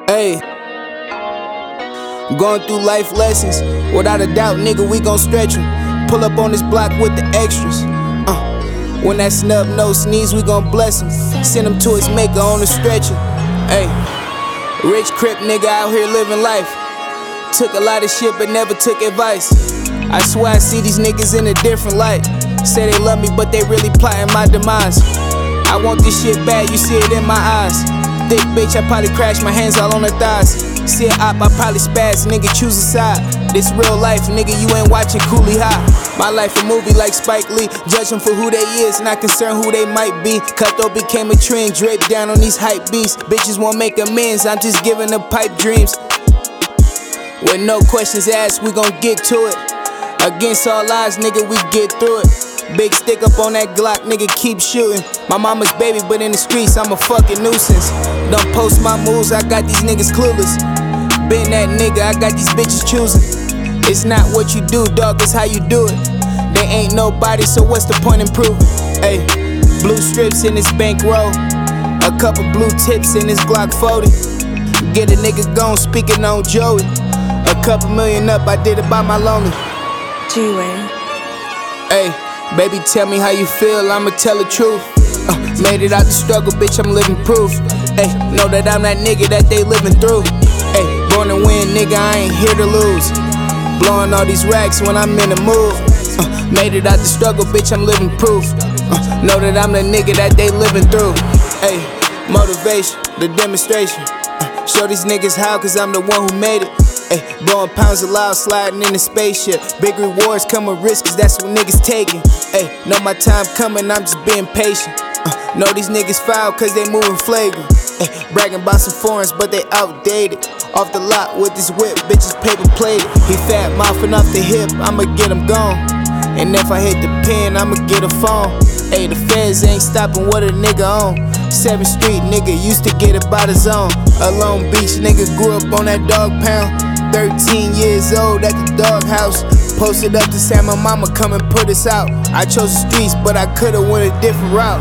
Hey, going through life lessons. Without a doubt, nigga, we gon' stretch 'em. Pull up on this block with the extras. When that snub nose sneeze, we gon' bless him. Send him to his maker on the stretcher. Hey, rich crip nigga out here living life. Took a lot of shit but never took advice. I swear I see these niggas in a different light. Say they love me but they really plotting my demise. I want this shit bad, you see it in my eyes. Thick bitch, I probably crash my hands all on her thighs. See it up, I probably spaz, nigga choose a side. This real life, nigga, you ain't watching Cooley High. My life a movie like Spike Lee. Judge them for who they is, not concerned who they might be. Cutthroat became a trend, draped down on these hype beats. Bitches won't make amends, I'm just giving them pipe dreams. With no questions asked, we gon' get to it. Against all odds, nigga, we get through it. Big stick up on that Glock, nigga, keep shooting. My mama's baby, but in the streets, I'm a fucking nuisance. Don't post my moves, I got these niggas clueless. Been that nigga, I got these bitches choosing. It's not what you do, dog, it's how you do it. They ain't nobody, so what's the point in proving? Ayy, blue strips in this bankroll. A couple blue tips in this Glock 40. Get a nigga gone, speaking on Joey. A couple million up, I did it by my lonely. G-Way. Ayy, baby, tell me how you feel, I'ma tell the truth. Made it out the struggle, bitch, I'm living proof. Ayy, know that I'm that nigga that they living through. Ayy, born to win, nigga, I ain't here to lose. Blowing all these racks when I'm in the mood. Made it out the struggle, bitch, I'm living proof. Know that I'm the nigga that they living through. Ayy, motivation, the demonstration. Show these niggas how, cause I'm the one who made it. Ay, blowing pounds of loud, sliding in the spaceship. Big rewards come with risk, cause that's what niggas taking. Ay, know my time coming, I'm just being patient. Know these niggas foul cause they moving flagrant. Ay, bragging about some foreigns, but they outdated. Off the lot with this whip, bitches paper plated. He fat mouthing off the hip, I'ma get him gone. And if I hit the pin, I'ma get a phone. Ay, the feds ain't stopping what a nigga on. 7th Street nigga used to get it by the zone. A Long Beach nigga grew up on that dog pound. 13 years old at the doghouse. Posted up to say my mama come and put us out. I chose the streets, but I could've went a different route.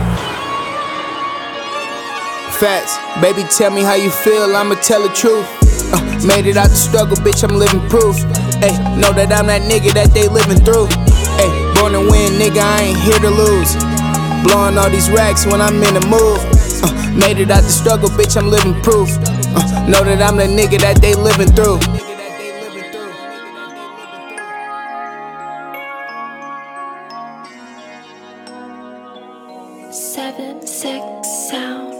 Facts, baby, tell me how you feel, I'ma tell the truth. Made it out the struggle, bitch, I'm living proof. Ay, know that I'm that nigga that they living through. Ay, born to win, nigga, I ain't here to lose. Blowing all these racks when I'm in the mood. Made it out the struggle, bitch, I'm living proof. Know that I'm the nigga that they living through. 7, 6 sound.